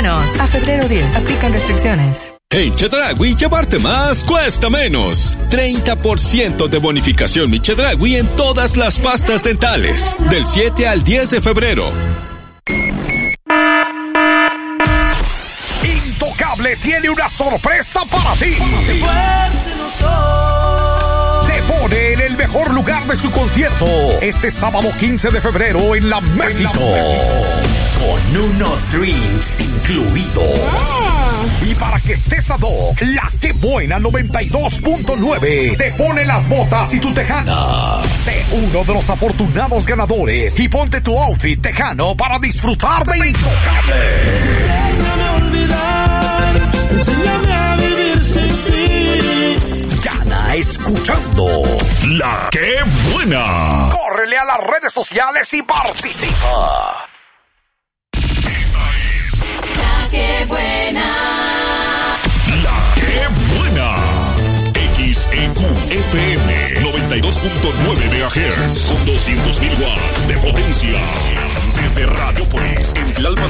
mexicanos. A febrero 10, aplican restricciones. En Chedraui, llevarte más cuesta menos. 30% de bonificación Mi Chedraui en todas las pastas dentales. Del 7 al 10 de febrero. Intocable tiene una sorpresa para ti. Te pone en el mejor lugar de su concierto este sábado 15 de febrero en la México. Con unos drinks incluidos. Y para que estés ad hoc, la Que Buena 92.9 te pone las botas y tu tejana. Sé uno de los afortunados ganadores y ponte tu outfit tejano para disfrutar de Intocable. Déjame olvidar, enséñame a vivir sin ti. Gana escuchando La Que Buena. Córrele a las redes sociales y participa. La Que Buena. La Que Buena. XEQ FM 92.9 MHz con 200.000 watts de potencia. Desde Radiopolis en Tlalpan